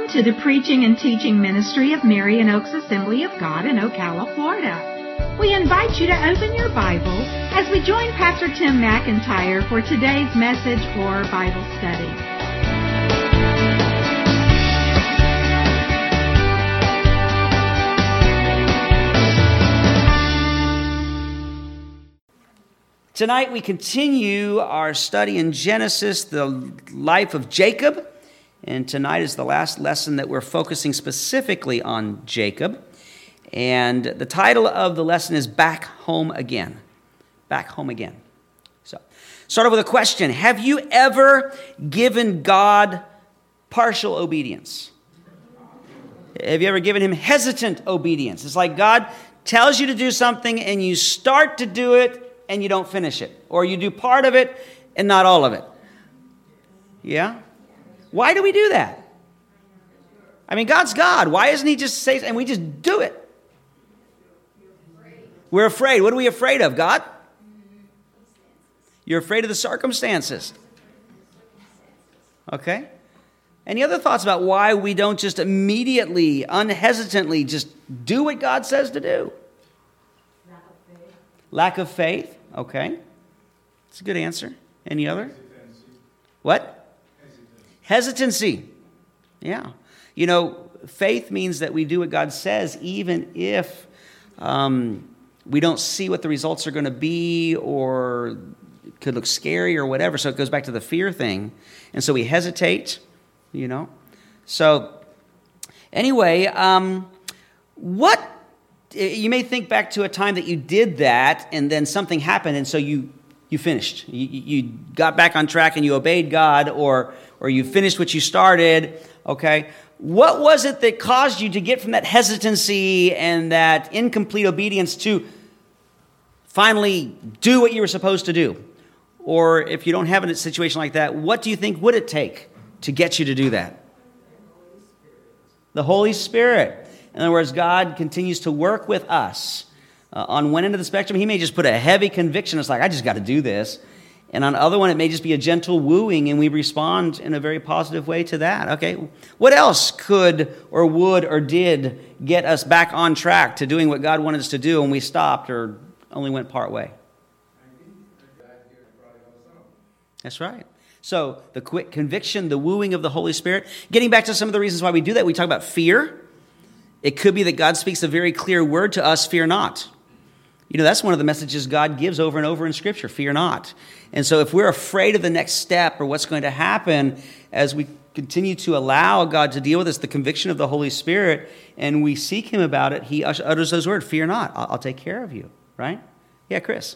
to the preaching and teaching ministry of Marion Oaks Assembly of God in Ocala, Florida. We invite you to open your Bible as we join Pastor Tim McIntyre for today's message for Bible study. Tonight we continue our study in Genesis, the life of Jacob. And tonight is the last lesson that we're focusing specifically on Jacob. And the title of the lesson is Back Home Again. Back Home Again. So, start off with a question. Have you ever given God partial obedience? Have you ever given him hesitant obedience? It's like God tells you to do something and you start to do it and you don't finish it. Or you do part of it and not all of it. Yeah? Why do we do that? I mean, God's God. Why doesn't he just say, and we just do it? We're afraid. What are we afraid of, God? You're afraid of the circumstances. Okay? Any other thoughts about why we don't just immediately, unhesitantly just do what God says to do? Lack of faith. Okay. That's a good answer. Any other? Hesitancy. What? Hesitancy. Yeah. You know, faith means that we do what God says even if we don't see what the results are going to be, or it could look scary or whatever. So it goes back to the fear thing. And so we hesitate, you know. So anyway, what... You may think back to a time that you did that and then something happened and so you finished. You got back on track and you obeyed God, or you finished what you started, okay? What was it that caused you to get from that hesitancy and that incomplete obedience to finally do what you were supposed to do? Or if you don't have a situation like that, what do you think would it take to get you to do that? The Holy Spirit. In other words, God continues to work with us. On one end of the spectrum, he may just put a heavy conviction. It's like, I just got to do this. And on the other one, it may just be a gentle wooing, and we respond in a very positive way to that. Okay, what else could or would or did get us back on track to doing what God wanted us to do, and we stopped or only went part way? That's right. So the quick conviction, the wooing of the Holy Spirit. Getting back to some of the reasons why we do that, we talk about fear. It could be that God speaks a very clear word to us, fear not. You know, that's one of the messages God gives over and over in Scripture, fear not. And so if we're afraid of the next step or what's going to happen as we continue to allow God to deal with us, the conviction of the Holy Spirit, and we seek him about it, he utters those words, fear not, I'll take care of you, right? Yeah, Chris?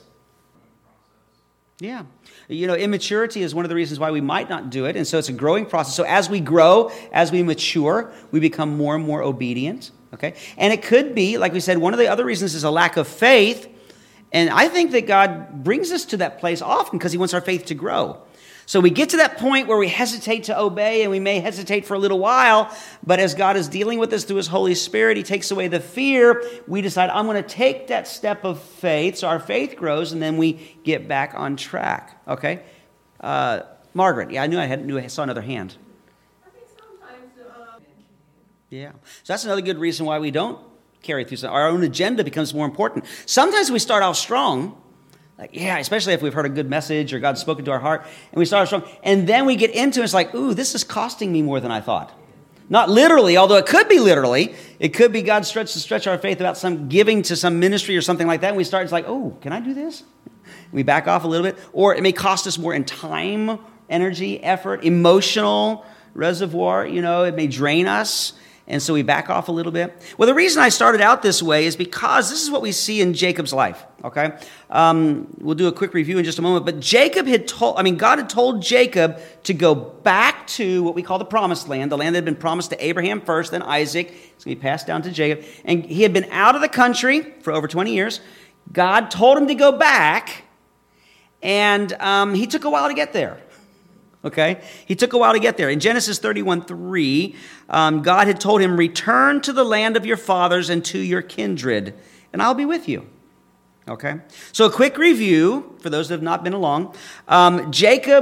Yeah. You know, immaturity is one of the reasons why we might not do it. And so it's a growing process. So as we grow, as we mature, we become more and more obedient. Okay. And it could be, like we said, one of the other reasons is a lack of faith. And I think that God brings us to that place often because he wants our faith to grow. So we get to that point where we hesitate to obey, and we may hesitate for a little while, but as God is dealing with us through his Holy Spirit, he takes away the fear. We decide, I'm going to take that step of faith, so our faith grows, and then we get back on track. Okay? Margaret, yeah, I saw another hand. I think sometimes... Yeah. So that's another good reason why we don't carry through. Our own agenda becomes more important. Sometimes we start off strong, like, yeah, especially if we've heard a good message or God's spoken to our heart, and we start strong, and then we get into it, it's like, ooh, this is costing me more than I thought. Not literally, although it could be literally. It could be God stretch our faith about some giving to some ministry or something like that, and we start, it's like, oh, can I do this? We back off a little bit. Or it may cost us more in time, energy, effort, emotional reservoir, you know, it may drain us. And so we back off a little bit. Well, the reason I started out this way is because this is what we see in Jacob's life, okay? We'll do a quick review in just a moment. But God had told Jacob to go back to what we call the promised land, the land that had been promised to Abraham first, then Isaac. It's going to be passed down to Jacob. And he had been out of the country for over 20 years. God told him to go back, and he took a while to get there. Okay? He took a while to get there. In Genesis 31:3, God had told him, return to the land of your fathers and to your kindred, and I'll be with you. Okay? So a quick review, for those that have not been along. Jacob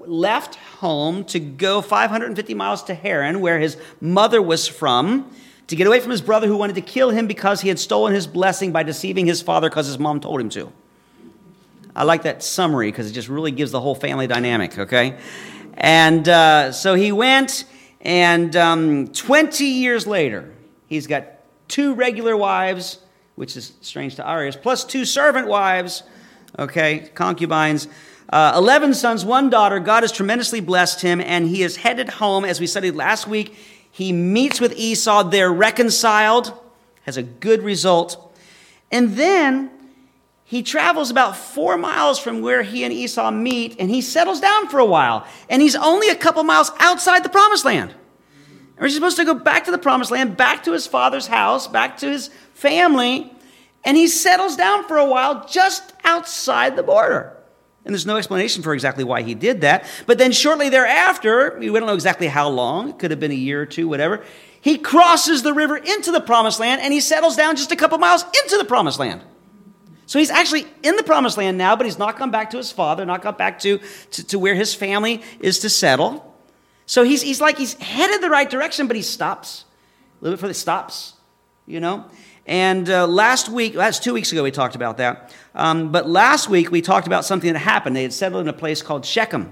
left home to go 550 miles to Haran, where his mother was from, to get away from his brother who wanted to kill him because he had stolen his blessing by deceiving his father because his mom told him to. I like that summary because it just really gives the whole family dynamic, okay? And so he went, and 20 years later, he's got 2 regular wives, which is strange to our ears, plus 2 servant wives, okay, concubines, 11 sons, 1 daughter. God has tremendously blessed him, and he is headed home. As we studied last week, he meets with Esau. They're reconciled, has a good result. And then he travels about 4 miles from where he and Esau meet, and he settles down for a while. And he's only a couple miles outside the promised land. And he's supposed to go back to the promised land, back to his father's house, back to his family. And he settles down for a while just outside the border. And there's no explanation for exactly why he did that. But then shortly thereafter, we don't know exactly how long, it could have been a year or 2, whatever, he crosses the river into the promised land, and he settles down just a couple miles into the promised land. So he's actually in the promised land now, but he's not gone back to his father, not gone back to where his family is to settle. So he's headed the right direction, but he stops. A little bit further, stops, you know. And last 2 weeks ago, we talked about that. But last week, we talked about something that happened. They had settled in a place called Shechem.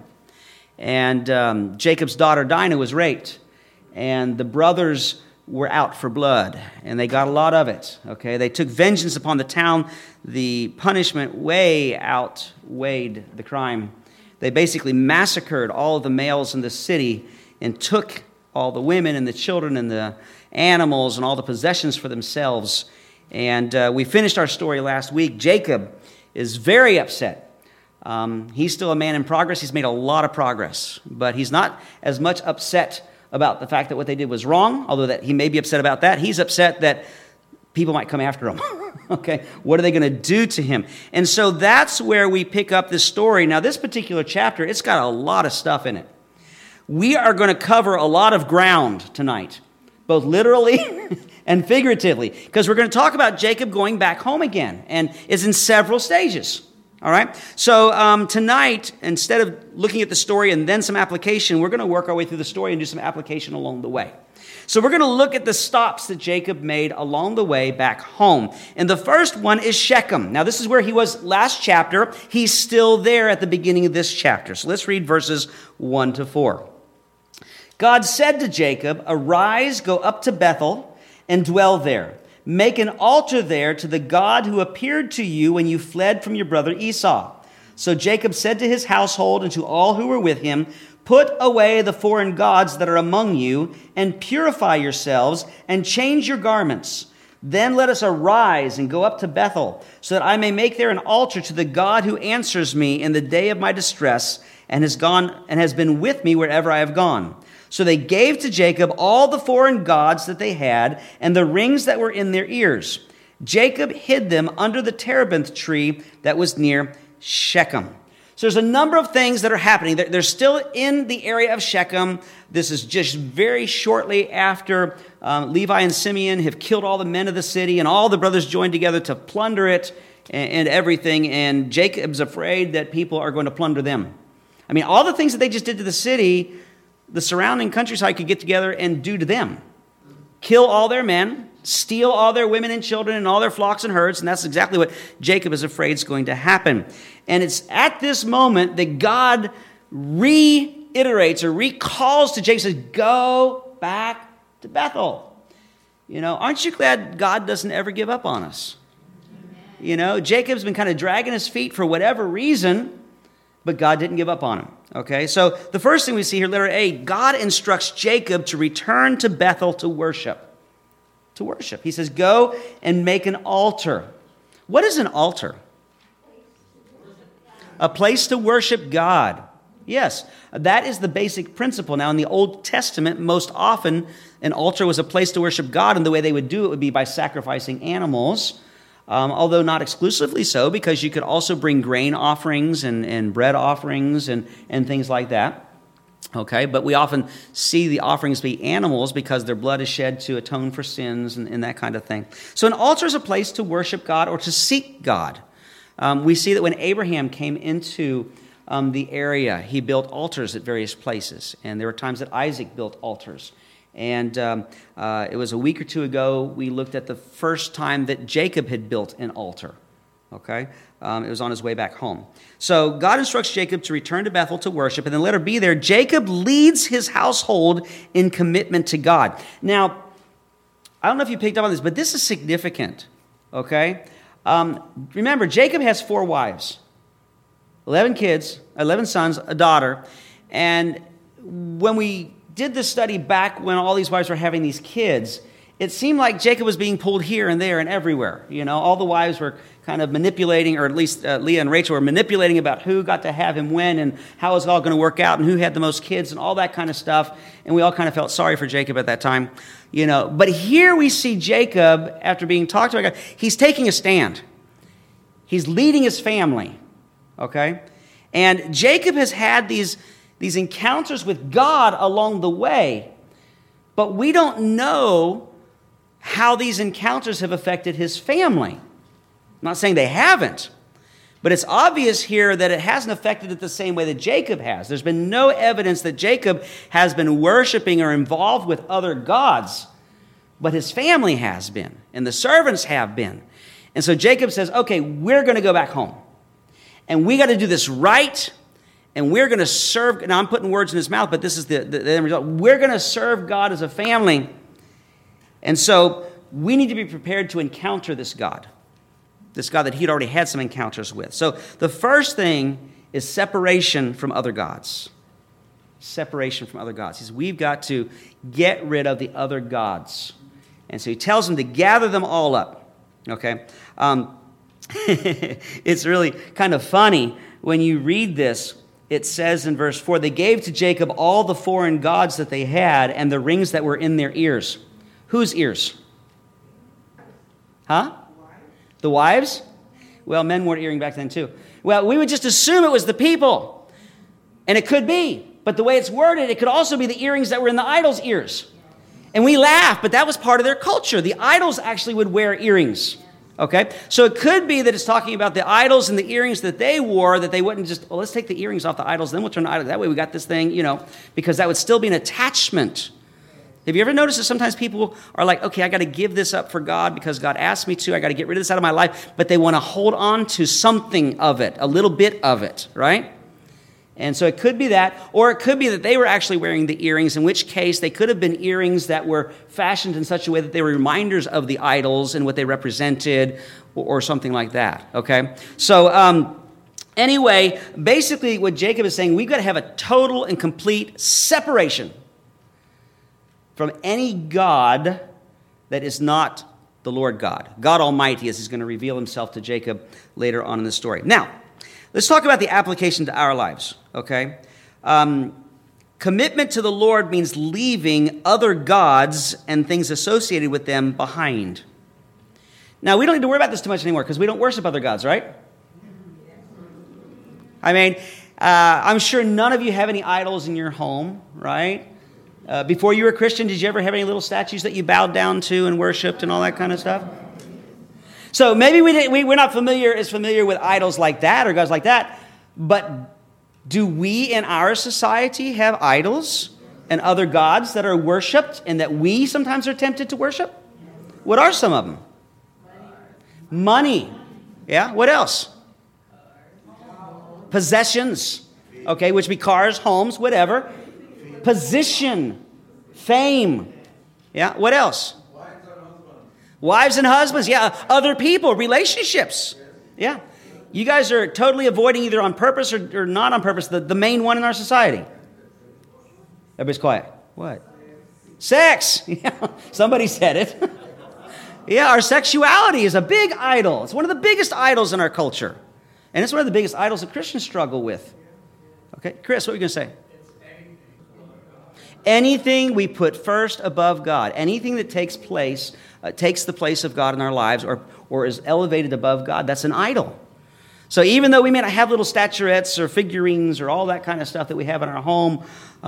And Jacob's daughter Dinah was raped. And the brothers were out for blood. And they got a lot of it. Okay, they took vengeance upon the town. The punishment way outweighed the crime. They basically massacred all of the males in the city and took all the women and the children and the animals and all the possessions for themselves. And we finished our story last week. Jacob is very upset. He's still a man in progress. He's made a lot of progress. But he's not as much upset about the fact that what they did was wrong, although that he may be upset about that. He's upset that people might come after him. Okay, what are they going to do to him? And so that's where we pick up this story. Now, this particular chapter, it's got a lot of stuff in it. We are going to cover a lot of ground tonight, both literally and figuratively, because we're going to talk about Jacob going back home again, and it's in several stages. All right? So tonight, instead of looking at the story and then some application, we're going to work our way through the story and do some application along the way. So we're going to look at the stops that Jacob made along the way back home. And the first one is Shechem. Now, this is where he was last chapter. He's still there at the beginning of this chapter. So let's read verses 1 to 4. God said to Jacob, "Arise, go up to Bethel and dwell there. Make an altar there to the God who appeared to you when you fled from your brother Esau." So Jacob said to his household and to all who were with him, "Put away the foreign gods that are among you, and purify yourselves, and change your garments. Then let us arise and go up to Bethel, so that I may make there an altar to the God who answers me in the day of my distress, and has been with me wherever I have gone." So they gave to Jacob all the foreign gods that they had, and the rings that were in their ears. Jacob hid them under the terebinth tree that was near Shechem. So there's a number of things that are happening. They're still in the area of Shechem. This is just very shortly after Levi and Simeon have killed all the men of the city, and all the brothers joined together to plunder it and everything. And Jacob's afraid that people are going to plunder them. I mean, all the things that they just did to the city, the surrounding countryside could get together and do to them. Kill all their men, steal all their women and children and all their flocks and herds, and that's exactly what Jacob is afraid is going to happen. And it's at this moment that God reiterates or recalls to Jacob, says, "Go back to Bethel." You know, aren't you glad God doesn't ever give up on us? You know, Jacob's been kind of dragging his feet for whatever reason, but God didn't give up on him. Okay, so the first thing we see here, letter A, God instructs Jacob to return to Bethel to worship. To worship. He says, "Go and make an altar." What is an altar? A place to worship God. Yes, that is the basic principle. Now, in the Old Testament, most often an altar was a place to worship God, and the way they would do it would be by sacrificing animals. Although not exclusively so, because you could also bring grain offerings and bread offerings and things like that. Okay, but we often see the offerings be animals because their blood is shed to atone for sins and that kind of thing. So an altar is a place to worship God or to seek God. We see that when Abraham came into the area. He built altars at various places, and there were times that Isaac built altars. And it was a week or two ago, we looked at the first time that Jacob had built an altar. Okay? It was on his way back home. So God instructs Jacob to return to Bethel to worship, and then let her be there. Jacob leads his household in commitment to God. Now, I don't know if you picked up on this, but this is significant. Okay? Remember, Jacob has 4 wives, 11 kids, 11 sons, a daughter. And when we did this study back when all these wives were having these kids, it seemed like Jacob was being pulled here and there and everywhere. You know, all the wives were kind of manipulating, or at least Leah and Rachel were manipulating about who got to have him when and how it was all going to work out and who had the most kids and all that kind of stuff. And we all kind of felt sorry for Jacob at that time. You know, but here we see Jacob, after being talked to by God, he's taking a stand. He's leading his family. Okay? And Jacob has had these encounters with God along the way, but we don't know how these encounters have affected his family. I'm not saying they haven't, but it's obvious here that it hasn't affected it the same way that Jacob has. There's been no evidence that Jacob has been worshiping or involved with other gods, but his family has been, and the servants have been. And so Jacob says, okay, we're going to go back home, and we got to do this right. And we're going to serve, now I'm putting words in his mouth, but this is the end result. We're going to serve God as a family. And so we need to be prepared to encounter this God that he'd already had some encounters with. So the first thing is separation from other gods. Separation from other gods. He says, we've got to get rid of the other gods. And so he tells them to gather them all up. Okay? It's really kind of funny when you read this. It says in verse 4, they gave to Jacob all the foreign gods that they had and the rings that were in their ears. Whose ears? Huh? The wives? Well, men wore earring back then too. Well, we would just assume it was the people. And it could be. But the way it's worded, it could also be the earrings that were in the idols' ears. And we laugh, but that was part of their culture. The idols actually would wear earrings. Okay, so it could be that it's talking about the idols and the earrings that they wore, that they wouldn't just, let's take the earrings off the idols, then we'll turn the idol. That way we got this thing, you know, because that would still be an attachment. Have you ever noticed that sometimes people are like, okay, I got to give this up for God because God asked me to. I got to get rid of this out of my life. But they want to hold on to something of it, a little bit of it, right? And so it could be that, or it could be that they were actually wearing the earrings, in which case they could have been earrings that were fashioned in such a way that they were reminders of the idols and what they represented, or something like that, okay? So anyway, basically what Jacob is saying, we've got to have a total and complete separation from any god that is not the Lord God. God Almighty, as he's going to reveal himself to Jacob later on in the story. Now, let's talk about the application to our lives, okay? Commitment to the Lord means leaving other gods and things associated with them behind. Now, we don't need to worry about this too much anymore because we don't worship other gods, right? I mean, I'm sure none of you have any idols in your home, right? Before you were a Christian, did you ever have any little statues that you bowed down to and worshipped and all that kind of stuff? So maybe we're not as familiar with idols like that or gods like that, but do we in our society have idols and other gods that are worshipped and that we sometimes are tempted to worship? What are some of them? Money. Yeah, what else? Possessions. Okay, which be cars, homes, whatever. Position. Fame. Yeah, what else? Wives and husbands, yeah. Other people, relationships. Yeah. You guys are totally avoiding either on purpose or not on purpose the main one in our society. Everybody's quiet. What? Sex. Yeah. Somebody said it. Yeah, our sexuality is a big idol. It's one of the biggest idols in our culture. And it's one of the biggest idols that Christians struggle with. Okay, Chris, what are you going to say? Anything we put first above God, anything that takes the place of God in our lives or is elevated above God, that's an idol. So even though we may not have little statuettes or figurines or all that kind of stuff that we have in our home,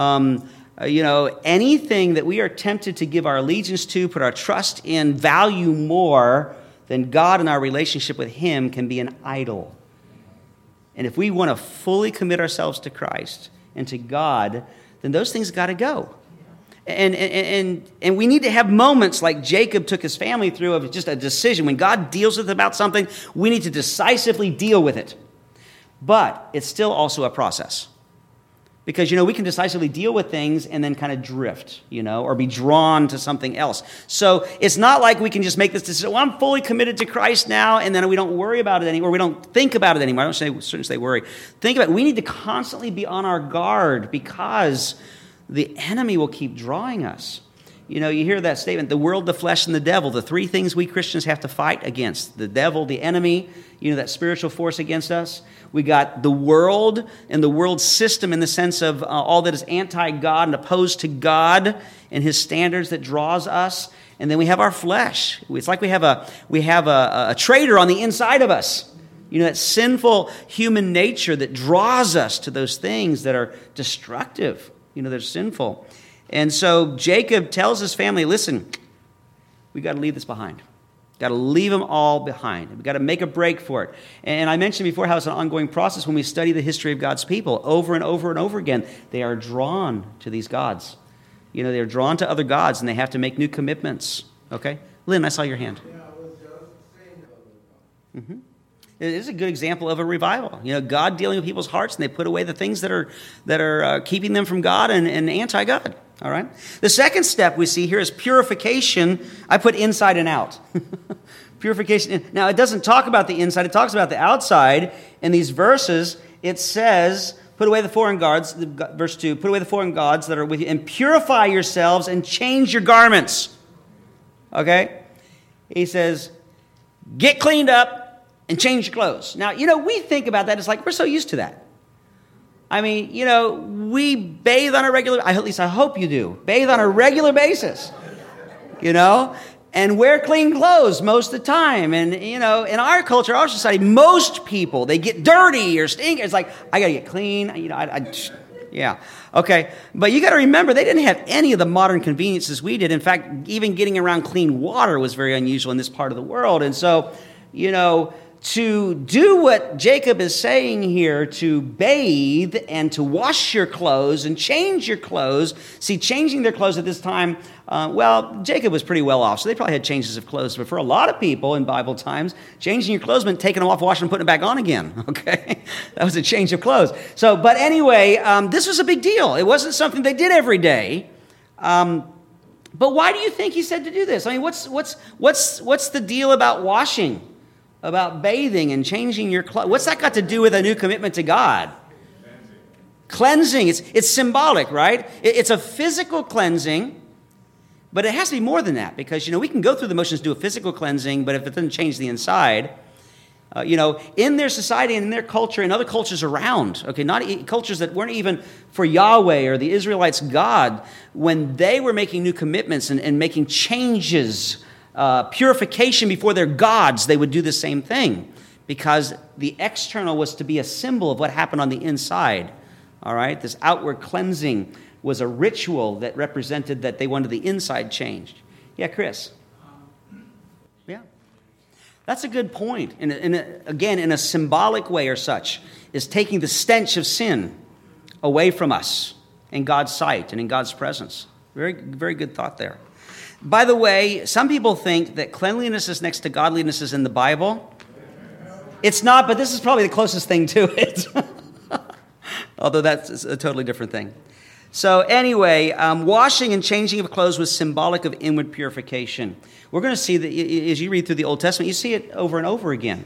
anything that we are tempted to give our allegiance to, put our trust in, value more than God and our relationship with Him can be an idol. And if we want to fully commit ourselves to Christ and to God, then those things got to go. And we need to have moments like Jacob took his family through of just a decision. When God deals with us about something, we need to decisively deal with it. But it's still also a process. Because, we can decisively deal with things and then kind of drift, or be drawn to something else. So it's not like we can just make this decision, well, I'm fully committed to Christ now, and then we don't worry about it anymore. We don't think about it anymore. I shouldn't say worry. Think about it. We need to constantly be on our guard because the enemy will keep drawing us. You hear that statement, the world, the flesh, and the devil, the three things we Christians have to fight against. The devil, the enemy, that spiritual force against us. We got the world and the world system in the sense of all that is anti-God and opposed to God and his standards that draws us. And then we have our flesh. It's like we have a traitor on the inside of us. That sinful human nature that draws us to those things that are destructive. They're sinful. And so Jacob tells his family, listen, we got to leave this behind. Got to leave them all behind. We've got to make a break for it. And I mentioned before how it's an ongoing process when we study the history of God's people. Over and over and over again, they are drawn to these gods. They're drawn to other gods, and they have to make new commitments. Okay? Lynn, I saw your hand. Yeah, I was just saying that. Mm-hmm. It is a good example of a revival. God dealing with people's hearts, and they put away the things that are keeping them from God and anti-God. All right. The second step we see here is purification. I put inside and out. Purification. Now, it doesn't talk about the inside. It talks about the outside. In these verses, it says, put away the foreign gods, verse 2, put away the foreign gods that are with you, and purify yourselves and change your garments. Okay? He says, get cleaned up and change your clothes. Now, we think about that. It's like we're so used to that. I mean, we bathe on a regular, at least I hope you do, bathe on a regular basis, and wear clean clothes most of the time. And, in our culture, our society, most people, they get dirty or stink. It's like, I got to get clean. Yeah. Okay. But you got to remember, they didn't have any of the modern conveniences we did. In fact, even getting around clean water was very unusual in this part of the world. And so, to do what Jacob is saying here, to bathe and to wash your clothes and change your clothes. See, changing their clothes at this time, Jacob was pretty well off, so they probably had changes of clothes. But for a lot of people in Bible times, changing your clothes meant taking them off, washing them, putting them back on again. Okay? That was a change of clothes. So, but anyway, this was a big deal. It wasn't something they did every day. But why do you think he said to do this? I mean, what's the deal about washing? About bathing and changing your clothes. What's that got to do with a new commitment to God? Cleansing. It's symbolic, right? It's a physical cleansing, but it has to be more than that because, we can go through the motions to do a physical cleansing, but if it doesn't change the inside, in their society and in their culture and other cultures around, okay, not cultures that weren't even for Yahweh or the Israelites' God, when they were making new commitments and making changes, purification before their gods, they would do the same thing because the external was to be a symbol of what happened on the inside. All right? This outward cleansing was a ritual that represented that they wanted the inside changed. Yeah, Chris? Yeah. That's a good point. Again, in a symbolic way or such, is taking the stench of sin away from us in God's sight and in God's presence. Very, very good thought there. By the way, some people think that cleanliness is next to godliness is in the Bible. It's not, but this is probably the closest thing to it. Although that's a totally different thing. So anyway, washing and changing of clothes was symbolic of inward purification. We're going to see that as you read through the Old Testament, you see it over and over again.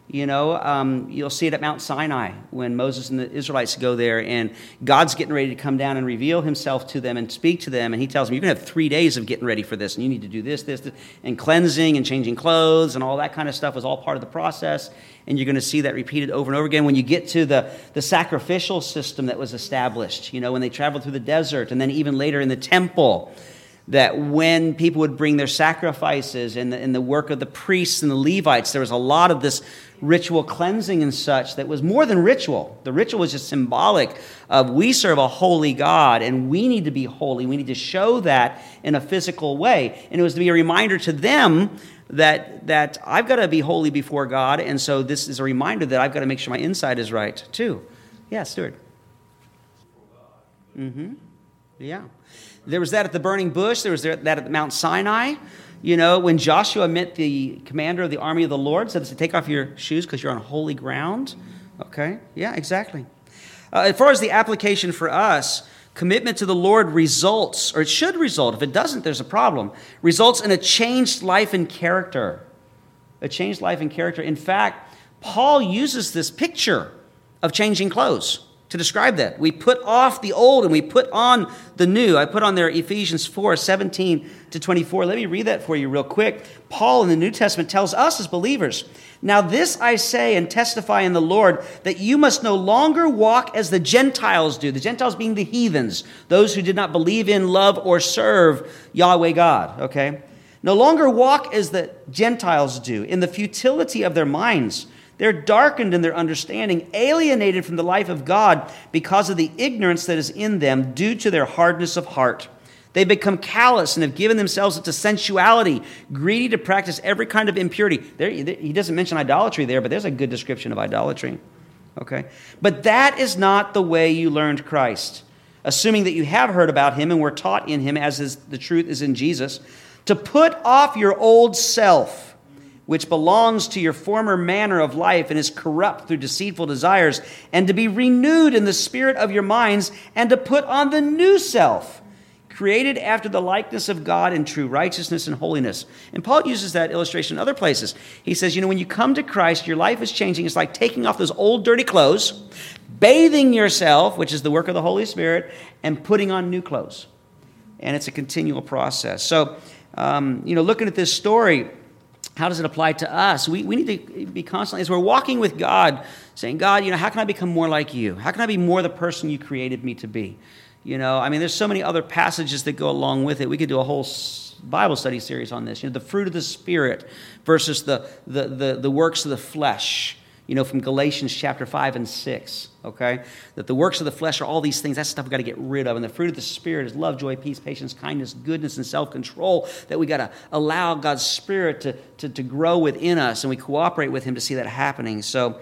You'll see it at Mount Sinai when Moses and the Israelites go there and God's getting ready to come down and reveal himself to them and speak to them. And he tells them, you're going to have 3 days of getting ready for this. And you need to do this, and cleansing and changing clothes and all that kind of stuff was all part of the process. And you're going to see that repeated over and over again when you get to the sacrificial system that was established, when they traveled through the desert and then even later in the temple. That when people would bring their sacrifices and the work of the priests and the Levites, there was a lot of this ritual cleansing and such that was more than ritual. The ritual was just symbolic of we serve a holy God and we need to be holy. We need to show that in a physical way. And it was to be a reminder to them that I've got to be holy before God, and so this is a reminder that I've got to make sure my inside is right too. Yeah, Stuart. Mm-hmm. Yeah. There was that at the burning bush. There was that at Mount Sinai. You know, when Joshua met the commander of the army of the Lord, said to take off your shoes because you're on holy ground. Okay. Yeah, exactly. As far as the application for us, commitment to the Lord results, or it should result, if it doesn't, there's a problem, results in a changed life and character. A changed life and character. In fact, Paul uses this picture of changing clothes to describe that. We put off the old and we put on the new. I put on there Ephesians 4:17-24. Let me read that for you real quick. Paul in the New Testament tells us as believers, "Now this I say and testify in the Lord, that you must no longer walk as the Gentiles do." The Gentiles being the heathens, those who did not believe in, love, or serve Yahweh God. Okay? No longer walk as the Gentiles do, in the futility of their minds. They're darkened in their understanding, alienated from the life of God because of the ignorance that is in them due to their hardness of heart. They become callous and have given themselves to sensuality, greedy to practice every kind of impurity. He doesn't mention idolatry there, but there's a good description of idolatry. Okay? But that is not the way you learned Christ. Assuming that you have heard about him and were taught in him, as is the truth is in Jesus, to put off your old self, which belongs to your former manner of life and is corrupt through deceitful desires, and to be renewed in the spirit of your minds, and to put on the new self, created after the likeness of God in true righteousness and holiness. And Paul uses that illustration in other places. He says, you know, when you come to Christ, your life is changing. It's like taking off those old dirty clothes, bathing yourself, which is the work of the Holy Spirit, and putting on new clothes. And it's a continual process. So, looking at this story, how does it apply to us? We need to be constantly, as we're walking with God, saying, God, how can I become more like you? How can I be more the person you created me to be? There's so many other passages that go along with it. We could do a whole Bible study series on this. The fruit of the Spirit versus the works of the flesh. From Galatians chapter 5 and 6, okay? That the works of the flesh are all these things. That stuff we've got to get rid of. And the fruit of the Spirit is love, joy, peace, patience, kindness, goodness, and self-control. That we got to allow God's Spirit to grow within us, and we cooperate with him to see that happening. So,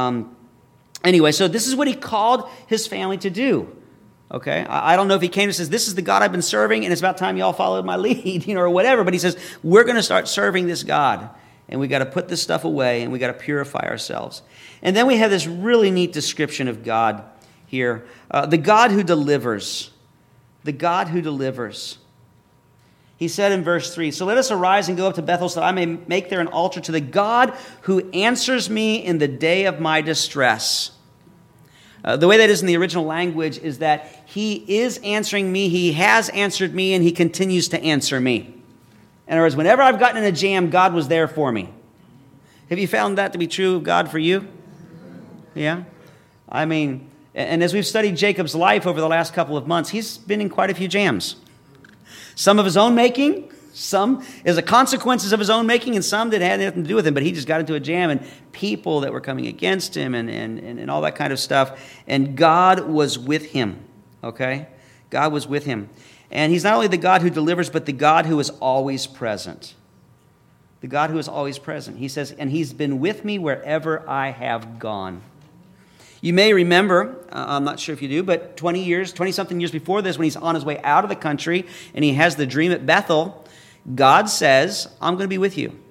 so this is what he called his family to do. Okay, I don't know if he came and says, this is the God I've been serving, and it's about time y'all followed my lead, or whatever. But he says, we're going to start serving this God. And we got to put this stuff away, and we got to purify ourselves. And then we have this really neat description of God here. The God who delivers. The God who delivers. He said in verse 3, "So let us arise and go up to Bethel, so that I may make there an altar to the God who answers me in the day of my distress." The way that is in the original language is that he is answering me, he has answered me, and he continues to answer me. In other words, whenever I've gotten in a jam, God was there for me. Have you found that to be true of God for you? Yeah? And as we've studied Jacob's life over the last couple of months, he's been in quite a few jams. Some of his own making, some as a consequences of his own making, and some that had nothing to do with him, but he just got into a jam, and people that were coming against him and all that kind of stuff. And God was with him, okay? God was with him. And he's not only the God who delivers, but the God who is always present. The God who is always present. He says, and he's been with me wherever I have gone. You may remember, I'm not sure if you do, but 20-something years before this, when he's on his way out of the country and he has the dream at Bethel, God says, I'm going to be with you.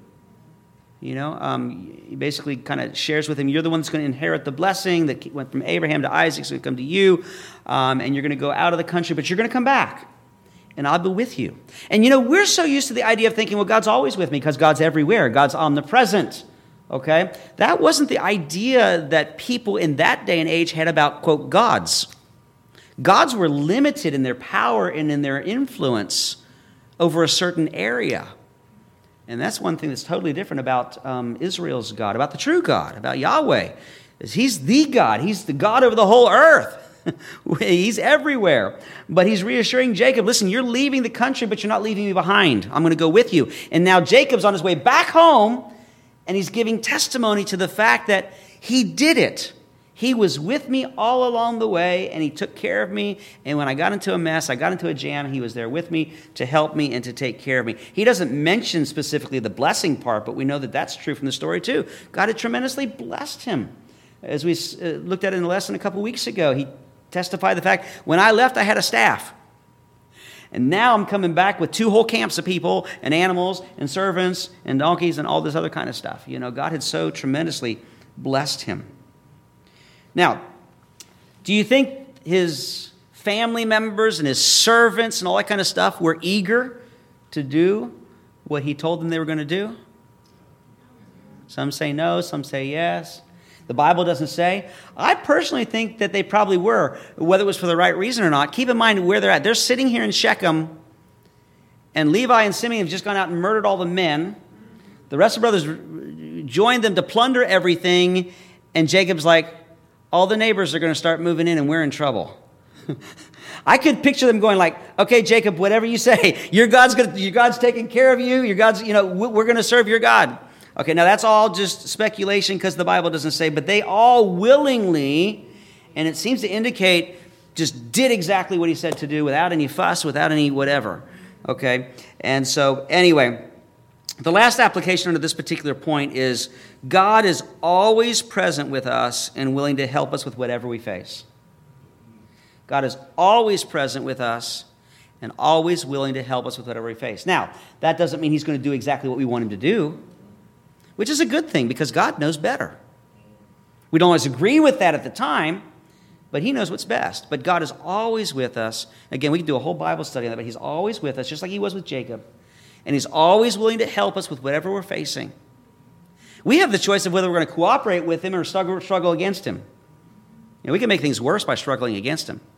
He basically kind of shares with him, you're the one that's going to inherit the blessing that went from Abraham to Isaac, so it's going to come to you, and you're going to go out of the country, but you're going to come back. And I'll be with you. And we're so used to the idea of thinking, well, God's always with me because God's everywhere. God's omnipresent. Okay? That wasn't the idea that people in that day and age had about, quote, gods. Gods were limited in their power and in their influence over a certain area. And that's one thing that's totally different about Israel's God, about the true God, about Yahweh. Is he's the God. He's the God over the whole earth. He's everywhere. But he's reassuring Jacob, listen, you're leaving the country, but you're not leaving me behind. I'm going to go with you. And now Jacob's on his way back home, and he's giving testimony to the fact that he did it. He was with me all along the way, and he took care of me. And when I got into a mess, I got into a jam, he was there with me to help me and to take care of me. He doesn't mention specifically the blessing part, but we know that that's true from the story too. God had tremendously blessed him. As we looked at in the lesson a couple weeks ago, he testified the fact, when I left, I had a staff. And now I'm coming back with 2 whole camps of people and animals and servants and donkeys and all this other kind of stuff. You know, God had so tremendously blessed him. Now, do you think his family members and his servants and all that kind of stuff were eager to do what he told them they were going to do? Some say no, some say yes. The Bible doesn't say. I personally think that they probably were, whether it was for the right reason or not. Keep in mind where they're at. They're sitting here in Shechem, and Levi and Simeon have just gone out and murdered all the men. The rest of the brothers joined them to plunder everything, and Jacob's like, all the neighbors are going to start moving in, and we're in trouble. I could picture them going like, okay, Jacob, whatever you say, your God's taking care of you. Your God's, we're going to serve your God. Okay, now that's all just speculation because the Bible doesn't say, but they all willingly, and it seems to indicate, just did exactly what he said to do without any fuss, without any whatever. Okay, and so anyway, the last application under this particular point is God is always present with us and willing to help us with whatever we face. God is always present with us and always willing to help us with whatever we face. Now, that doesn't mean he's going to do exactly what we want him to do, which is a good thing because God knows better. We don't always agree with that at the time, but he knows what's best. But God is always with us. Again, we can do a whole Bible study on that, but he's always with us, just like he was with Jacob. And he's always willing to help us with whatever we're facing. We have the choice of whether we're going to cooperate with him or struggle against him. We can make things worse by struggling against him.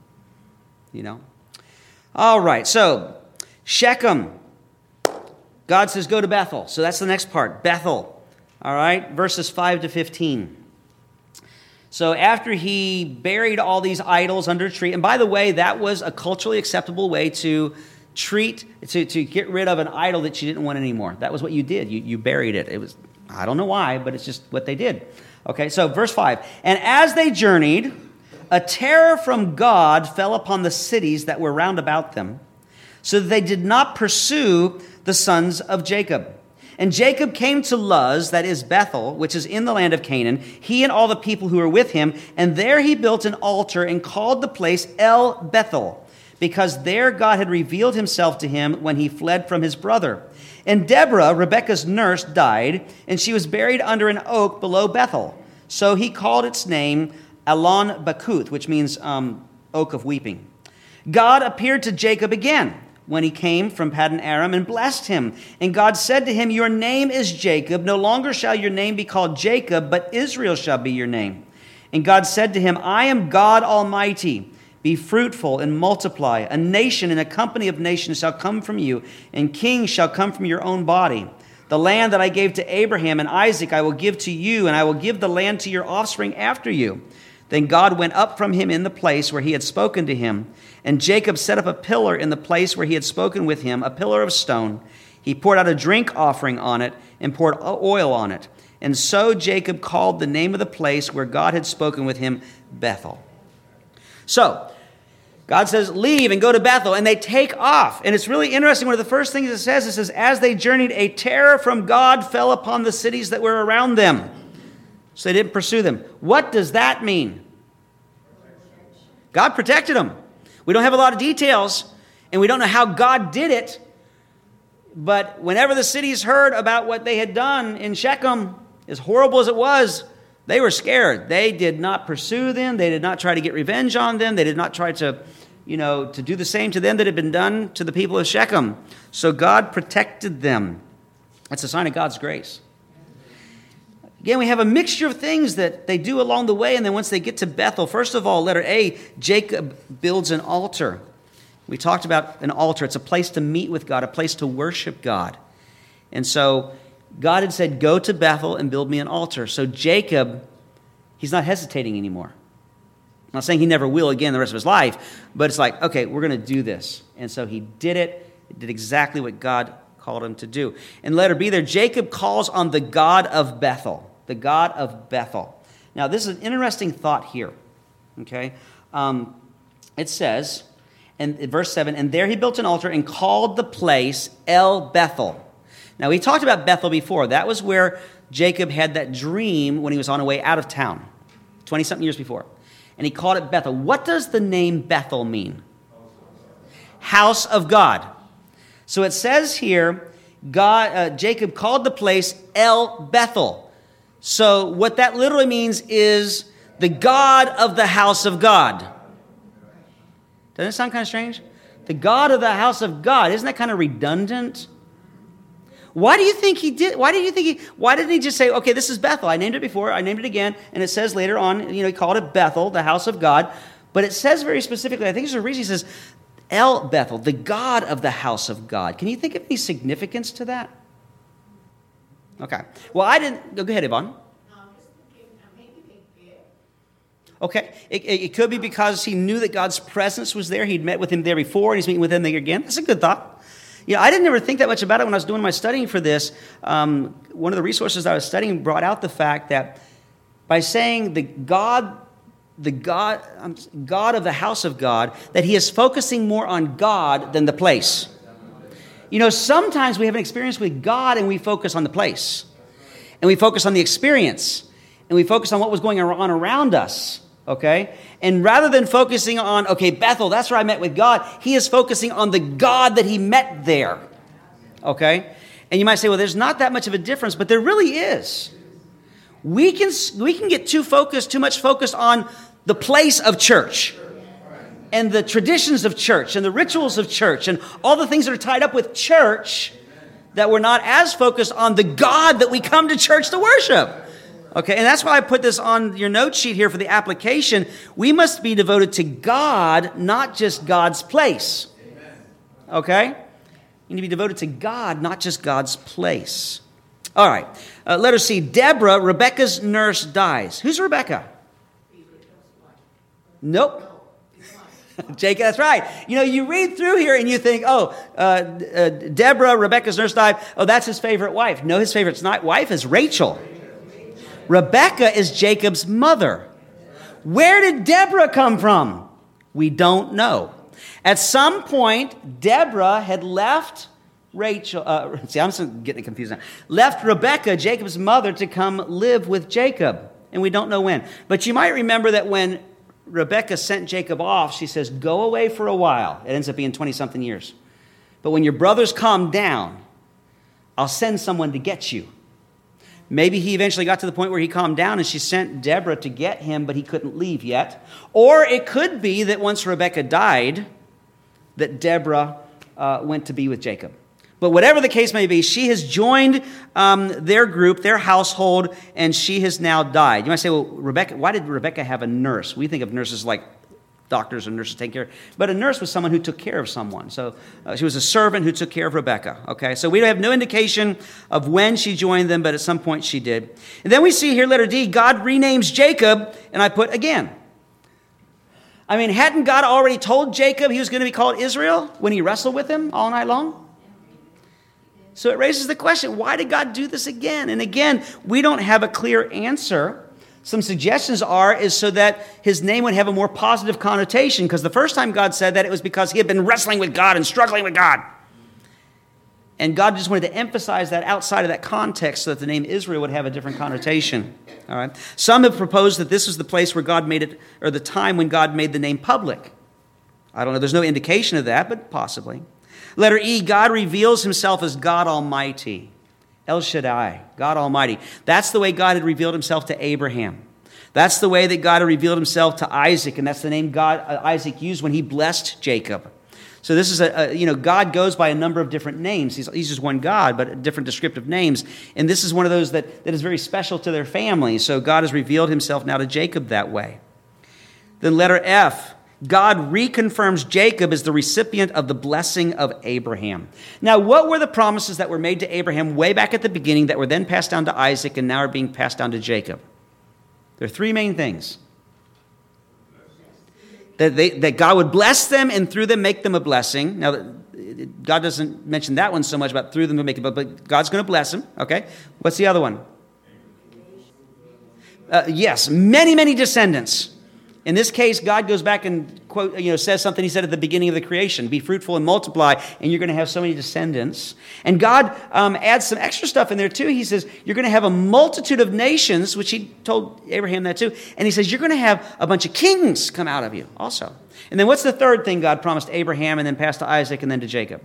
All right, so Shechem. God says, go to Bethel. So that's the next part, Bethel. All right, verses 5 to 15. So after he buried all these idols under a tree, and by the way, that was a culturally acceptable way to get rid of an idol that you didn't want anymore. That was what you did. You buried it. It was, I don't know why, but it's just what they did. Okay, so verse 5. And as they journeyed, a terror from God fell upon the cities that were round about them, so that they did not pursue the sons of Jacob. And Jacob came to Luz, that is Bethel, which is in the land of Canaan, he and all the people who were with him, and there he built an altar and called the place El Bethel, because there God had revealed himself to him when he fled from his brother. And Deborah, Rebekah's nurse, died, and she was buried under an oak below Bethel. So he called its name Allon Bakuth, which means oak of weeping. God appeared to Jacob again when he came from Paddan Aram and blessed him. And God said to him, your name is Jacob. No longer shall your name be called Jacob, but Israel shall be your name. And God said to him, I am God Almighty. Be fruitful and multiply. A nation and a company of nations shall come from you, and kings shall come from your own body. The land that I gave to Abraham and Isaac I will give to you, and I will give the land to your offspring after you. Then God went up from him in the place where he had spoken to him, and Jacob set up a pillar in the place where he had spoken with him, a pillar of stone. He poured out a drink offering on it and poured oil on it. And so Jacob called the name of the place where God had spoken with him Bethel. So, God says, leave and go to Bethel, and they take off. And it's really interesting. One of the first things it says, as they journeyed, a terror from God fell upon the cities that were around them. So they didn't pursue them. What does that mean? God protected them. We don't have a lot of details, and we don't know how God did it. But whenever the cities heard about what they had done in Shechem, as horrible as it was, they were scared. They did not pursue them. They did not try to get revenge on them. They did not try to do the same to them that had been done to the people of Shechem. So God protected them. That's a sign of God's grace. Again, we have a mixture of things that they do along the way, and then once they get to Bethel, first of all, letter A, Jacob builds an altar. We talked about an altar. It's a place to meet with God, a place to worship God. And so God had said, go to Bethel and build me an altar. So Jacob, he's not hesitating anymore. I'm not saying he never will again the rest of his life, but it's like, okay, we're going to do this. And so he did it. He did exactly what God called him to do. And letter B there, Jacob calls on the God of Bethel. The God of Bethel. Now, this is an interesting thought here. Okay? It says, in verse 7, and there he built an altar and called the place El Bethel. Now, we talked about Bethel before. That was where Jacob had that dream when he was on the way out of town, 20-something years before. And he called it Bethel. What does the name Bethel mean? House of God. So it says here, Jacob called the place El Bethel. So what that literally means is the God of the house of God. Doesn't it sound kind of strange? The God of the house of God. Isn't that kind of redundant? Why do you think he did? Why didn't he just say, okay, this is Bethel. I named it before. I named it again. And it says later on, he called it Bethel, the house of God. But it says very specifically, I think there's a reason he says, El Bethel, the God of the house of God. Can you think of any significance to that? Okay. Well, I didn't. Go ahead, Yvonne. Okay. It could be because he knew that God's presence was there. He'd met with him there before, and he's meeting with him there again. That's a good thought. I didn't ever think that much about it when I was doing my studying for this. One of the resources I was studying brought out the fact that by saying the God of the house of God, that he is focusing more on God than the place. Sometimes we have an experience with God and we focus on the place. And we focus on the experience. And we focus on what was going on around us. Okay? And rather than focusing on, okay, Bethel, that's where I met with God, he is focusing on the God that he met there. Okay? And you might say, well, there's not that much of a difference, but there really is. We can get too much focused on the place of church and the traditions of church and the rituals of church and all the things that are tied up with church, that we're not as focused on the God that we come to church to worship. Okay, and that's why I put this on your note sheet here for the application. We must be devoted to God, not just God's place. Okay? You need to be devoted to God, not just God's place. All right, letter C. Deborah, Rebekah's nurse, dies. Who's Rebekah? Nope. Jacob, that's right. You read through here and you think, Deborah, Rebekah's nurse, died. Oh, that's his favorite wife. No, his favorite wife is Rachel. Rebekah is Jacob's mother. Where did Deborah come from? We don't know. At some point, Deborah had left Rachel. I'm getting confused now. Left Rebekah, Jacob's mother, to come live with Jacob. And we don't know when. But you might remember that when Rebekah sent Jacob off, she says, go away for a while. It ends up being 20-something years. But when your brothers calm down, I'll send someone to get you. Maybe he eventually got to the point where he calmed down and she sent Deborah to get him, but he couldn't leave yet. Or it could be that once Rebekah died, that Deborah went to be with Jacob. But whatever the case may be, she has joined their group, their household, and she has now died. You might say, well, why did Rebekah have a nurse? We think of nurses like doctors and nurses taking care. But a nurse was someone who took care of someone. So she was a servant who took care of Rebekah. Okay, so we have no indication of when she joined them, but at some point she did. And then we see here, letter D, God renames Jacob, and I put again. I mean, hadn't God already told Jacob he was going to be called Israel when he wrestled with him all night long? So it raises the question, why did God do this again? And again, we don't have a clear answer. Some suggestions is so that his name would have a more positive connotation, because the first time God said that, it was because he had been wrestling with God and struggling with God. And God just wanted to emphasize that outside of that context so that the name Israel would have a different connotation. All right. Some have proposed that this was the place where God made it, or the time when God made the name public. I don't know. There's no indication of that, but possibly. Letter E, God reveals himself as God Almighty. El Shaddai, God Almighty. That's the way God had revealed himself to Abraham. That's the way that God had revealed himself to Isaac, and that's the name Isaac used when he blessed Jacob. So this is God goes by a number of different names. He's just one God, but different descriptive names. And this is one of those that is very special to their family. So God has revealed himself now to Jacob that way. Then letter F, God reconfirms Jacob as the recipient of the blessing of Abraham. Now, what were the promises that were made to Abraham way back at the beginning that were then passed down to Isaac and now are being passed down to Jacob? There are three main things. That God would bless them and through them make them a blessing. Now, God doesn't mention that one so much about through them to make it, but God's going to bless them. Okay? What's the other one? Yes, many, many descendants. In this case, God goes back and says something he said at the beginning of the creation. Be fruitful and multiply, and you're going to have so many descendants. And God adds some extra stuff in there too. He says, you're going to have a multitude of nations, which he told Abraham that too. And he says, you're going to have a bunch of kings come out of you also. And then what's the third thing God promised Abraham and then passed to Isaac and then to Jacob?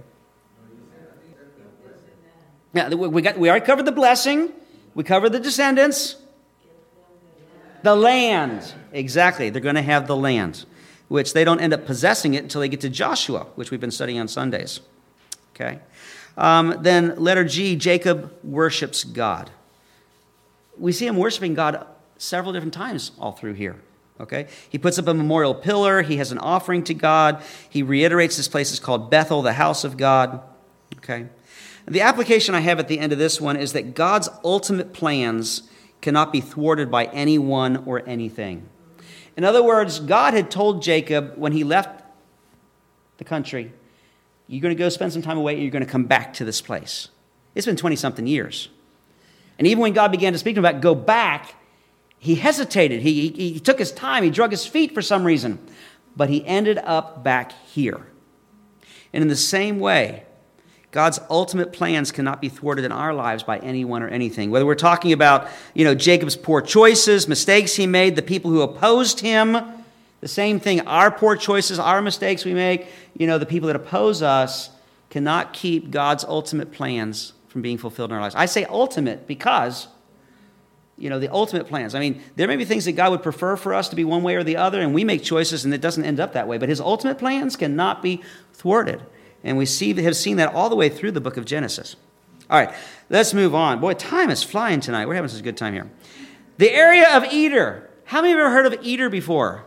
Yeah, we already covered the blessing. We covered the descendants. The land. Exactly. They're going to have the land, which they don't end up possessing it until they get to Joshua, which we've been studying on Sundays. Okay. Then letter G, Jacob worships God. We see him worshiping God several different times all through here. Okay. He puts up a memorial pillar. He has an offering to God. He reiterates this place is called Bethel, the house of God. Okay. The application I have at the end of this one is that God's ultimate plans cannot be thwarted by anyone or anything. In other words, God had told Jacob when he left the country, you're going to go spend some time away and you're going to come back to this place. It's been 20-something years. And even when God began to speak to him about go back, he hesitated. He took his time. He drug his feet for some reason. But he ended up back here. And in the same way, God's ultimate plans cannot be thwarted in our lives by anyone or anything. Whether we're talking about, Jacob's poor choices, mistakes he made, the people who opposed him, the same thing, our poor choices, our mistakes we make, the people that oppose us cannot keep God's ultimate plans from being fulfilled in our lives. I say ultimate because, the ultimate plans. I mean, there may be things that God would prefer for us to be one way or the other, and we make choices and it doesn't end up that way. But his ultimate plans cannot be thwarted. And we have seen that all the way through the book of Genesis. All right, let's move on. Boy, time is flying tonight. We're having such a good time here. The area of Eder. How many of you have ever heard of Eder before?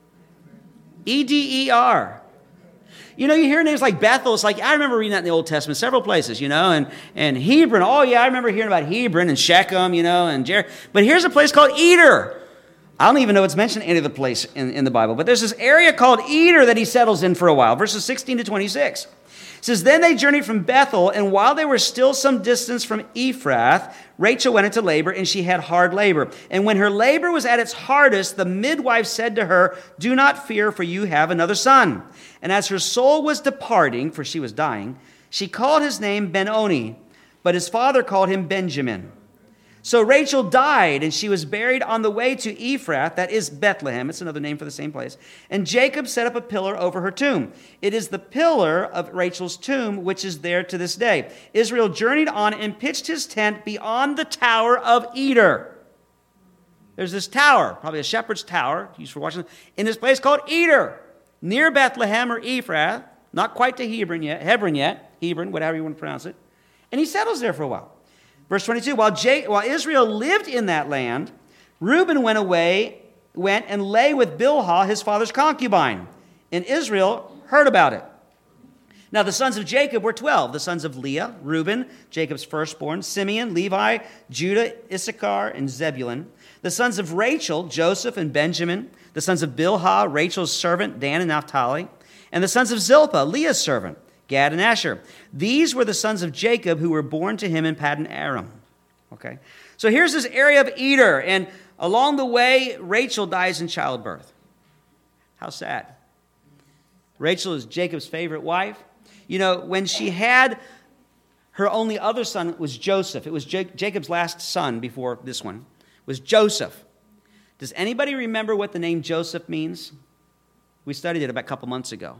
E-D-E-R. You hear names like Bethel. It's like, I remember reading that in the Old Testament, several places, and Hebron. Oh, yeah, I remember hearing about Hebron and Shechem, and Jer. But here's a place called Eder. I don't even know it's mentioned any of the place in the Bible. But there's this area called Eder that he settles in for a while. Verses 16 to 26. It says, then they journeyed from Bethel, and while they were still some distance from Ephrath, Rachel went into labor, and she had hard labor. And when her labor was at its hardest, the midwife said to her, do not fear, for you have another son. And as her soul was departing, for she was dying, she called his name Ben-Oni, but his father called him Benjamin. So Rachel died, and she was buried on the way to Ephrath, that is Bethlehem. It's another name for the same place. And Jacob set up a pillar over her tomb. It is the pillar of Rachel's tomb, which is there to this day. Israel journeyed on and pitched his tent beyond the tower of Eder. There's this tower, probably a shepherd's tower, used for watching, in this place called Eder, near Bethlehem or Ephrath, not quite to Hebron yet, Hebron, whatever you want to pronounce it. And he settles there for a while. Verse 22, while Israel lived in that land, Reuben went and lay with Bilhah, his father's concubine. And Israel heard about it. Now the sons of Jacob were 12. The sons of Leah, Reuben, Jacob's firstborn, Simeon, Levi, Judah, Issachar, and Zebulun. The sons of Rachel, Joseph and Benjamin. The sons of Bilhah, Rachel's servant, Dan and Naphtali. And the sons of Zilpah, Leah's servant, Gad and Asher. These were the sons of Jacob who were born to him in Paddan Aram. Okay, so here's this area of Eder, and along the way, Rachel dies in childbirth. How sad. Rachel is Jacob's favorite wife. When she had her only other son was Joseph. It was Jacob's last son before this one, was Joseph. Does anybody remember what the name Joseph means? We studied it about a couple months ago.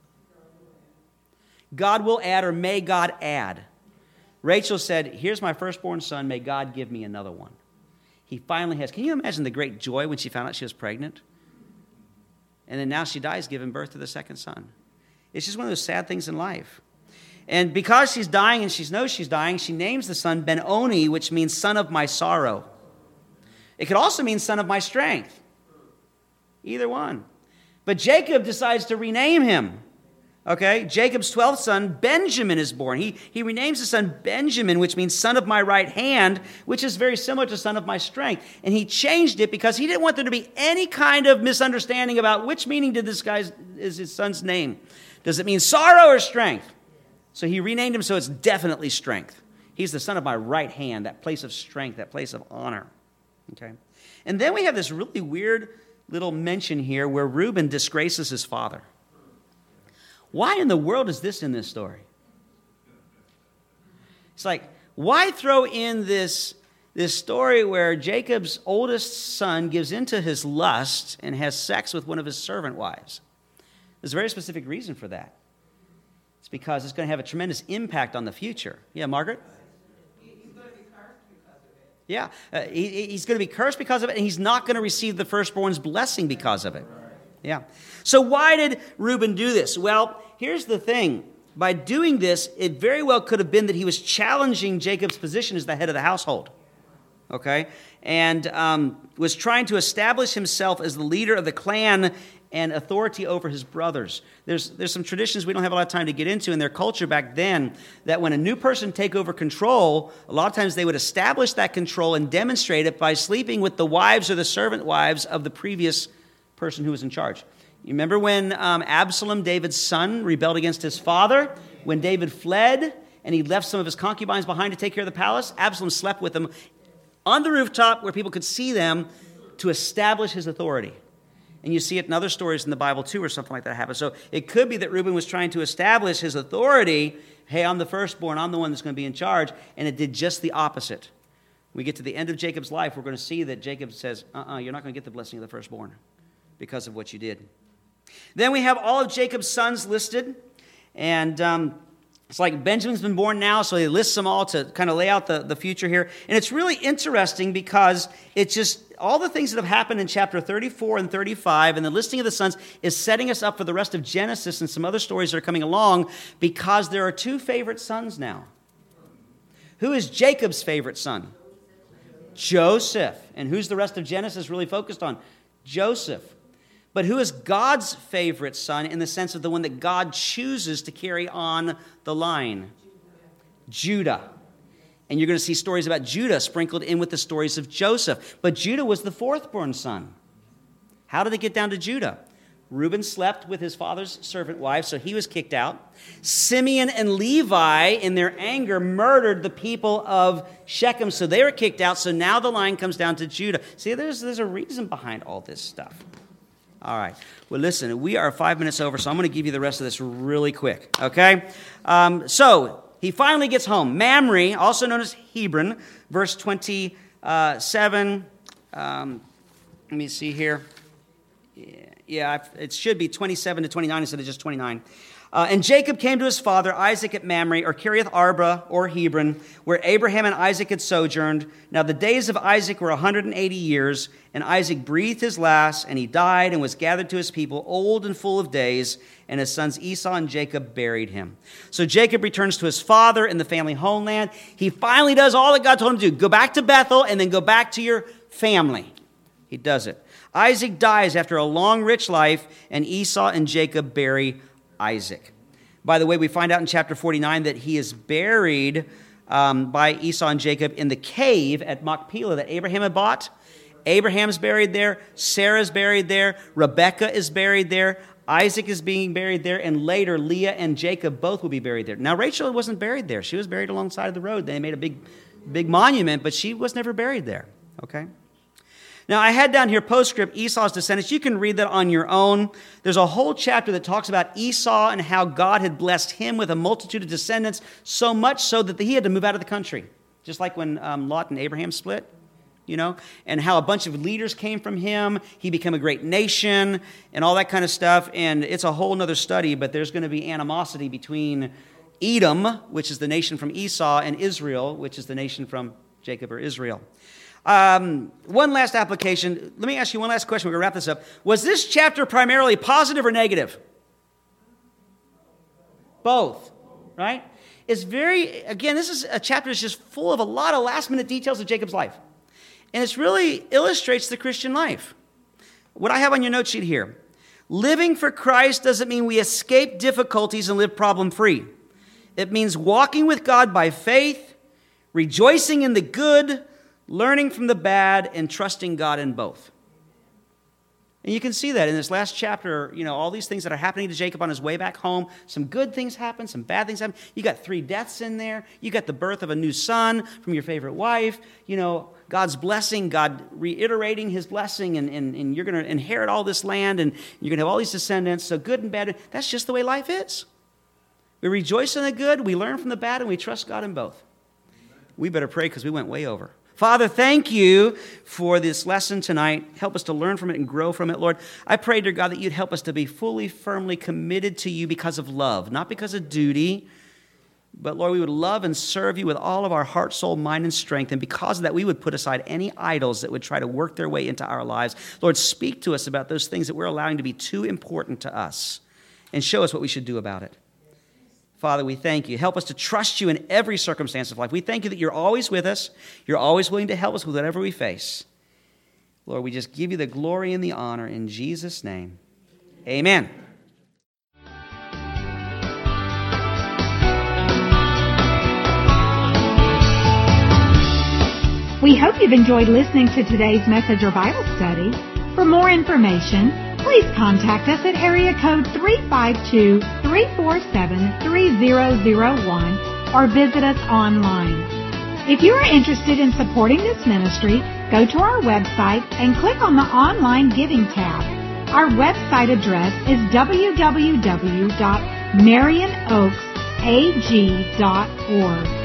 God will add, or may God add. Rachel said, here's my firstborn son, may God give me another one. He finally has. Can you imagine the great joy when she found out she was pregnant? And then now she dies giving birth to the second son. It's just one of those sad things in life. And because she's dying and she knows she's dying, she names the son Ben-Oni, which means son of my sorrow. It could also mean son of my strength. Either one. But Jacob decides to rename him. Okay, Jacob's 12th son, Benjamin, is born. He renames his son Benjamin, which means son of my right hand, which is very similar to son of my strength. And he changed it because he didn't want there to be any kind of misunderstanding about which meaning did this guy's is his son's name. Does it mean sorrow or strength? So he renamed him so it's definitely strength. He's the son of my right hand, that place of strength, that place of honor. Okay. And then we have this really weird little mention here where Reuben disgraces his father. Why in the world is this in this story? It's like, why throw in this story where Jacob's oldest son gives into his lust and has sex with one of his servant wives? There's a very specific reason for that. It's because it's going to have a tremendous impact on the future. Yeah, Margaret? He's going to be cursed because of it. Yeah, he's going to be cursed because of it, and he's not going to receive the firstborn's blessing because of it. Yeah. So why did Reuben do this? Well, here's the thing. By doing this, it very well could have been that he was challenging Jacob's position as the head of the household. Okay? And was trying to establish himself as the leader of the clan and authority over his brothers. There's some traditions we don't have a lot of time to get into in their culture back then, that when a new person take over control, a lot of times they would establish that control and demonstrate it by sleeping with the wives or the servant wives of the previous person who was in charge. You remember when Absalom, David's son, rebelled against his father? When David fled and he left some of his concubines behind to take care of the palace, Absalom slept with them on the rooftop where people could see them to establish his authority. And you see it in other stories in the Bible too, or something like that happens. So it could be that Reuben was trying to establish his authority. Hey, I'm the firstborn. I'm the one that's going to be in charge. And it did just the opposite. When we get to the end of Jacob's life, we're going to see that Jacob says, you're not going to get the blessing of the firstborn because of what you did. Then we have all of Jacob's sons listed. And it's like Benjamin's been born now, so he lists them all to kind of lay out the future here. And it's really interesting because it's just all the things that have happened in chapter 34 and 35 and the listing of the sons is setting us up for the rest of Genesis and some other stories that are coming along, because there are two favorite sons now. Who is Jacob's favorite son? Joseph. And who's the rest of Genesis really focused on? Joseph. But who is God's favorite son in the sense of the one that God chooses to carry on the line? Judah. And you're going to see stories about Judah sprinkled in with the stories of Joseph. But Judah was the fourth-born son. How did it get down to Judah? Reuben slept with his father's servant wife, so he was kicked out. Simeon and Levi, in their anger, murdered the people of Shechem, so they were kicked out. So now the line comes down to Judah. See, there's a reason behind all this stuff. All right. Well, listen, we are 5 minutes over, so I'm going to give you the rest of this really quick, okay? So he finally gets home. Mamre, also known as Hebron, verse 27. Let me see here. Yeah, it should be 27 to 29 instead of just 29. And Jacob came to his father Isaac at Mamre, or Kiriath Arba, or Hebron, where Abraham and Isaac had sojourned. Now the days of Isaac were 180 years, and Isaac breathed his last, and he died and was gathered to his people, old and full of days, and his sons Esau and Jacob buried him. So Jacob returns to his father in the family homeland. He finally does all that God told him to do. Go back to Bethel, and then go back to your family. He does it. Isaac dies after a long, rich life, and Esau and Jacob bury Isaac. By the way, we find out in chapter 49 that he is buried by Esau and Jacob in the cave at Machpelah that Abraham had bought. Abraham's buried there. Sarah's buried there. Rebekah is buried there. Isaac is being buried there. And later, Leah and Jacob both will be buried there. Now, Rachel wasn't buried there. She was buried alongside of the road. They made a big monument, but she was never buried there. Okay? Now, I had down here postscript, Esau's descendants. You can read that on your own. There's a whole chapter that talks about Esau and how God had blessed him with a multitude of descendants, so much so that he had to move out of the country. Just like when Lot and Abraham split, and how a bunch of leaders came from him. He became a great nation and all that kind of stuff. And it's a whole other study, but there's going to be animosity between Edom, which is the nation from Esau, and Israel, which is the nation from Jacob or Israel. One last application. Let me ask you one last question. We're going to wrap this up. Was this chapter primarily positive or negative? Both, right? This is a chapter that's just full of a lot of last-minute details of Jacob's life. And it really illustrates the Christian life. What I have on your note sheet here. Living for Christ doesn't mean we escape difficulties and live problem-free. It means walking with God by faith, rejoicing in the good, learning from the bad, and trusting God in both. And you can see that in this last chapter, all these things that are happening to Jacob on his way back home. Some good things happen, some bad things happen. You got 3 deaths in there. You got the birth of a new son from your favorite wife. God's blessing, God reiterating his blessing, and you're going to inherit all this land, and you're going to have all these descendants. So good and bad, that's just the way life is. We rejoice in the good, we learn from the bad, and we trust God in both. We better pray because we went way over. Father, thank you for this lesson tonight. Help us to learn from it and grow from it, Lord. I pray, dear God, that you'd help us to be fully, firmly committed to you because of love, not because of duty. But, Lord, we would love and serve you with all of our heart, soul, mind, and strength. And because of that, we would put aside any idols that would try to work their way into our lives. Lord, speak to us about those things that we're allowing to be too important to us and show us what we should do about it. Father, we thank you. Help us to trust you in every circumstance of life. We thank you that you're always with us. You're always willing to help us with whatever we face. Lord, we just give you the glory and the honor in Jesus' name. Amen. We hope you've enjoyed listening to today's message or Bible study. For more information, please contact us at area code 352-347-3001 or visit us online. If you are interested in supporting this ministry, go to our website and click on the Online Giving tab. Our website address is www.marionoaksag.org.